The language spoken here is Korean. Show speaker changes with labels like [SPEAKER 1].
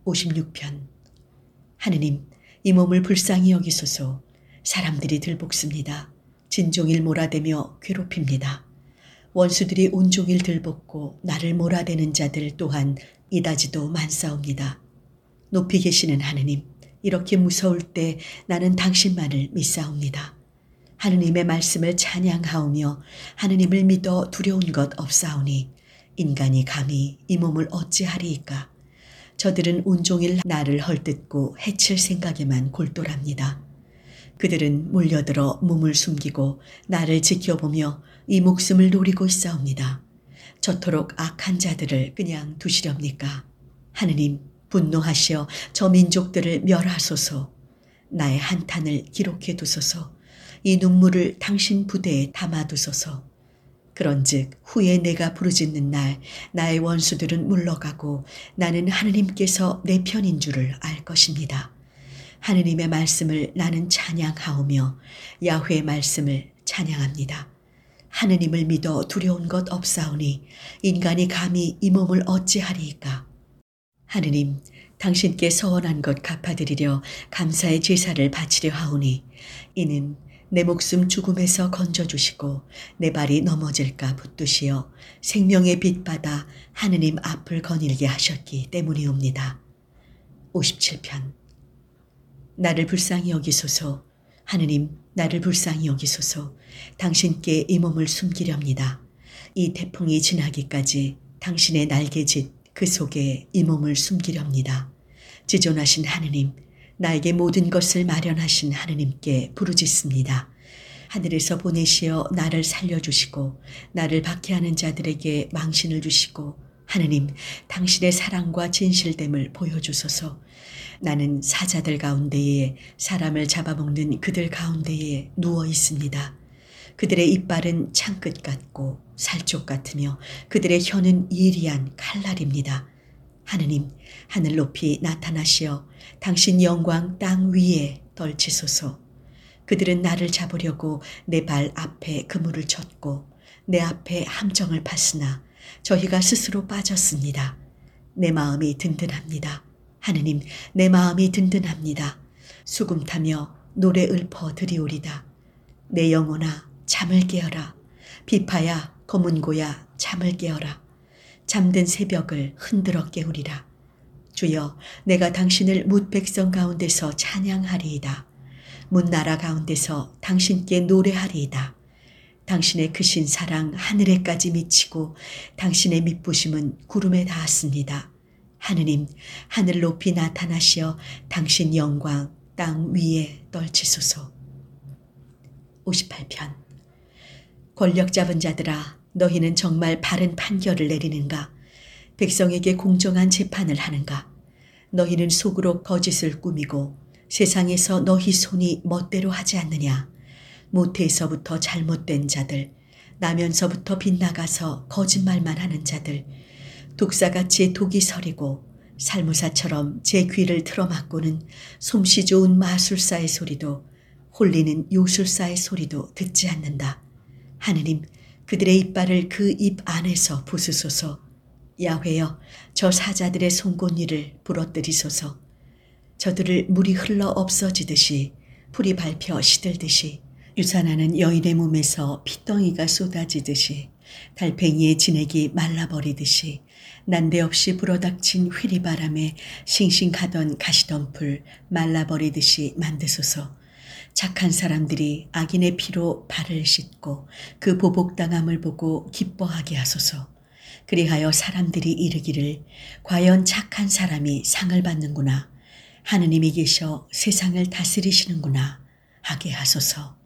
[SPEAKER 1] 56편. 하느님, 이 몸을 불쌍히 여기소서. 사람들이 들볶습니다. 진종일 몰아대며 괴롭힙니다. 원수들이 온종일 들볶고 나를 몰아대는 자들 또한 이다지도 많사옵니다. 높이 계시는 하느님, 이렇게 무서울 때 나는 당신만을 믿사옵니다. 하느님의 말씀을 찬양하오며 하느님을 믿어 두려운 것 없사오니 인간이 감히 이 몸을 어찌하리이까. 저들은 온종일 나를 헐뜯고 해칠 생각에만 골똘합니다. 그들은 몰려들어 몸을 숨기고 나를 지켜보며 이 목숨을 노리고 있사옵니다. 저토록 악한 자들을 그냥 두시렵니까? 하느님, 분노하시어 저 민족들을 멸하소서. 나의 한탄을 기록해 두소서. 이 눈물을 당신 부대에 담아두소서. 그런즉 후에 내가 부르짖는 날 나의 원수들은 물러가고 나는 하느님께서 내 편인 줄을 알 것입니다. 하느님의 말씀을 나는 찬양하오며 야훼의 말씀을 찬양합니다. 하느님을 믿어 두려운 것 없사오니 인간이 감히 이 몸을 어찌하리이까. 하느님, 당신께 서원한 것 갚아드리려 감사의 제사를 바치려 하오니 이는 내 목숨 죽음에서 건져주시고 내 발이 넘어질까 붙드시어 생명의 빛 받아 하느님 앞을 거닐게 하셨기 때문이옵니다. 57편. 나를 불쌍히 여기소서. 하느님, 나를 불쌍히 여기소서. 당신께 이 몸을 숨기렵니다. 이 태풍이 지나기까지 당신의 날개짓 그 속에 이 몸을 숨기렵니다. 지존하신 하느님, 나에게 모든 것을 마련하신 하느님께 부르짖습니다. 하늘에서 보내시어 나를 살려주시고 나를 박해하는 자들에게 망신을 주시고 하느님, 당신의 사랑과 진실됨을 보여주소서. 나는 사자들 가운데에 사람을 잡아먹는 그들 가운데에 누워 있습니다. 그들의 이빨은 창끝 같고 살쪽 같으며 그들의 혀는 예리한 칼날입니다. 하느님, 하늘 높이 나타나시어 당신 영광 땅 위에 떨치소서. 그들은 나를 잡으려고 내 발 앞에 그물을 쳤고 내 앞에 함정을 팠으나 저희가 스스로 빠졌습니다. 내 마음이 든든합니다. 하느님, 내 마음이 든든합니다. 수금 타며 노래 읊어 드리오리다. 내 영혼아, 잠을 깨어라. 비파야, 검은 고야, 잠을 깨어라. 잠든 새벽을 흔들어 깨우리라. 주여, 내가 당신을 뭇 백성 가운데서 찬양하리이다. 뭇 나라 가운데서 당신께 노래하리이다. 당신의 크신 사랑 하늘에까지 미치고 당신의 밑부심은 구름에 닿았습니다. 하느님, 하늘 높이 나타나시어 당신 영광 땅 위에 떨치소서. 58편. 권력 잡은 자들아, 너희는 정말 바른 판결을 내리는가? 백성에게 공정한 재판을 하는가? 너희는 속으로 거짓을 꾸미고 세상에서 너희 손이 멋대로 하지 않느냐? 모태에서부터 잘못된 자들, 나면서부터 빗나가서 거짓말만 하는 자들, 독사같이 독이 서리고 살무사처럼 제 귀를 틀어막고는 솜씨 좋은 마술사의 소리도 홀리는 요술사의 소리도 듣지 않는다. 하느님, 그들의 이빨을 그 입 안에서 부수소서. 야훼여, 저 사자들의 송곳니를 부러뜨리소서. 저들을 물이 흘러 없어지듯이 풀이 밟혀 시들듯이 유산하는 여인의 몸에서 핏덩이가 쏟아지듯이 달팽이의 진액이 말라버리듯이 난데없이 불어닥친 휘리바람에 싱싱하던 가시덤불 말라버리듯이 만드소서. 착한 사람들이 악인의 피로 발을 씻고 그 보복당함을 보고 기뻐하게 하소서. 그리하여 사람들이 이르기를 과연 착한 사람이 상을 받는구나. 하느님이 계셔 세상을 다스리시는구나 하게 하소서.